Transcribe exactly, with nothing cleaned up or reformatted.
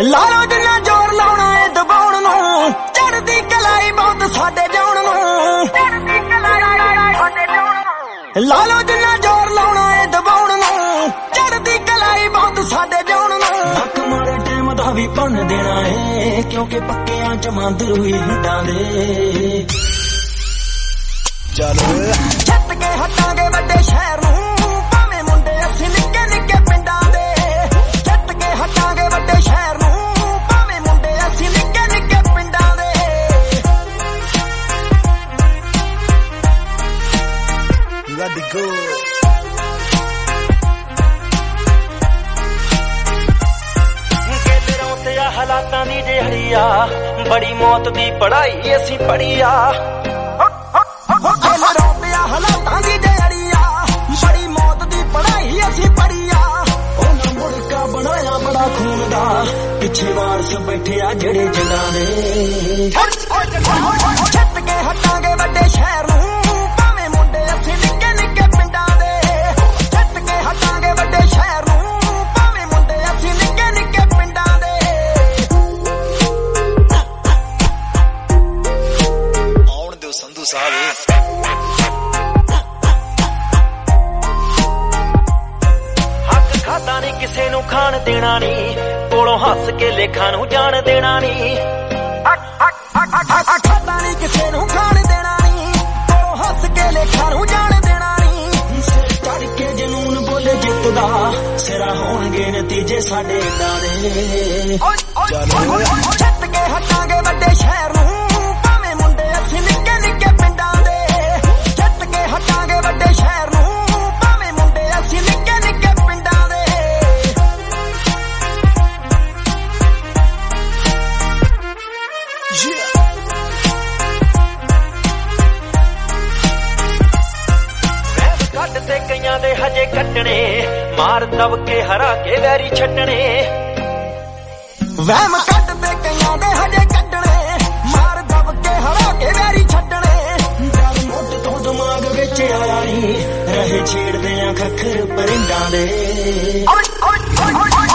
ਲਾਲੋ ਜਿੰਨਾ ਜ਼ੋਰ ਲਾਉਣਾ ਏ ਦਬਾਉਣ ਨੂੰ, ਚੜਦੀ ਕਲਾਈ ਬਹੁਤ ਸਾਡੇ ਜਾਉਣ ਨੂੰ। ਲਾਲੋ ਜਿੰਨਾ ਜ਼ੋਰ ਲਾਉਣਾ ਏ ਦਬਾਉਣ ਨੂੰ, ਚੜਦੀ ਕਲਾਈ ਬਹੁਤ ਸਾਡੇ ਜਾਉਣ ਨੂੰ। ਹੱਕ ਮਾਰੇ ਟਾਈਮ ਦਾ ਵੀ ਭੰਨ ਦੇਣਾ ਏ, ਕਿਉਂਕਿ ਪੱਕਿਆਂ ਚ ਮੰਦਰ ਹੋਈ ਹਿੱਡਾਂ ਦੇ। ਚੱਲ ਛੱਤ ਕੇ ਹਟਾਂਗੇ ਵੱਡੇ ਸ਼ਹਿਰ ਨੂੰ, ਭਾਵੇਂ ਮੁੰਡੇ ਅਸੀਂ ਨਿੱਕੇ ਨਿੱਕੇ ਪਿੰਡਾਂ ਦੇ। ਛੱਤ ਕੇ ਹਟਾਂਗੇ ਵੱਡੇ ਸ਼ਹਿਰ ਨੂੰ, ਭਾਵੇਂ ਮੁੰਡੇ ਅਸੀਂ ਨਿੱਕੇ ਨਿੱਕੇ ਪਿੰਡਾਂ ਦੇ। Let it go. ਗੇਲਰਾਂ ਤੇ ਆ ਹਾਲਾਤਾਂ ਦੀ ਜਿਹੜੀ ਆ, ਬੜੀ ਮੌਤ ਦੀ ਪੜ੍ਹਾਈ ਅਸੀਂ ਪੜ੍ਹੀ ਆ। ਗੇਲਰਾਂ ਤੇ ਆ ਹਾਲਾਤਾਂ ਦੀ ਜਿਹੜੀ ਆ, ਬੜੀ ਮੌਤ ਦੀ ਪੜ੍ਹਾਈ ਅਸੀਂ ਪੜ੍ਹੀ ਆ। ਉਹਨਾਂ ਮੁਲਕਾ ਬਣਾਇਆ ਬੜਾ ਖੂਨ ਦਾ, ਪਿੱਛੇ ਵਾਰਸ ਬੈਠੇ ਆ ਜਿਹੜੇ ਜੰਗਾਂ ਦੇ। ਛੱਤ ਕੇ ਹਟਾਂਗੇ ਵੱਡੇ ਸ਼ਹਿਰ ਨੂੰ, ਭਾਵੇਂ ਮੁੰਡੇ ਅਸੀਂ ਨਿੱਕੇ ਨਿੱਕੇ ਪਿੰਡਾਂ ਦੇ। ਛੱਤ ਕੇ ਹਟਾਂਗੇ ਵੱਡੇ ਸ਼ਹਿਰ ਨੂੰ, ਭਾਵੇਂ ਮੁੰਡੇ ਅਸੀਂ ਨਿੱਕੇ ਨਿੱਕੇ ਪਿੰਡਾਂ ਦੇ। ਆਉਣ ਦਿਓ ਸੰਧੂ ਸਾਹਿਬ। ਹੱਕ ਖਾਦਾ ਨਹੀਂ ਕਿਸੇ ਨੂੰ ਖਾਣ ਦੇਣਾ ਨਹੀਂ, ਕੋਲੋਂ ਹੱਸ ਕੇ ਲੇਖਾਂ ਨੂੰ ਜਾਣ ਦੇਣਾ ਨਹੀਂ। ਖਾਦਾ ਨਹੀਂ ਕਿਸੇ ਨੂੰ ਖਾਣ ਦੇਣਾ ਨਹੀਂ, ਕੋਲੋਂ ਹੱਸ ਕੇ ਲੇਖਾਂ ਨੂੰ ਜਾਣ ਦੇਣਾ ਨਹੀਂ। ਸਿਰ ਚੜ ਕੇ ਜਨੂਨ ਬੋਲੇ ਜਿੱਤਦਾ, ਸਿਰਾ ਹੋਣਗੇ ਨਤੀਜੇ ਸਾਡੇ ਏਦਾਂ ਦੇ। ਛੱਤ ਕੇ ਹਟਾਂਗੇ ਵੱਡੇ ਸ਼ਹਿਰ ਨੂੰ, ਭਾਵੇਂ ਮੁੰਡੇ ਅਸੀਂ ਨਿੱਕੇ ਨਿੱਕੇ ਪਿੰਡਾਂ ਦੇ। ਛੱਤ ਕੇ ਹਟਾਂਗੇ ਵੱਡੇ ਸ਼ਹਿਰ ਨੂੰ, ਭਾਵੇਂ ਮੁੰਡੇ ਅਸੀਂ ਨਿੱਕੇ ਨਿੱਕੇ ਪਿੰਡਾਂ ਦੇ। ਕੱਢ ਤੇ ਕਈਆਂ ਦੇ ਹਜੇ ਕੱਟਣੇ, ਮਾਰ ਦਬ ਕੇ ਹਰਾ ਕੇ ਵੈਰੀ ਛੱਡਣੇ। ਵਹਿਮ ਕੱਢ ਤੇ ਕਈਆਂ ਦੇ ਹਜੇ ਕੱਢਣੇ, ਮਾਰ ਦਬ ਕੇ ਹਰਾ ਕੇ ਵੈਰੀ ਛੱਡਣੇ। ਡਰ ਮੁੱਢ ਤੋਂ ਦਿਮਾਗ ਵਿੱਚ ਆਇਆ ਨੀ, ਰਹੇ ਛੇੜਦੇ ਆ ਖੱਖਰ ਪਰਿੰਡਾਂ ਦੇ।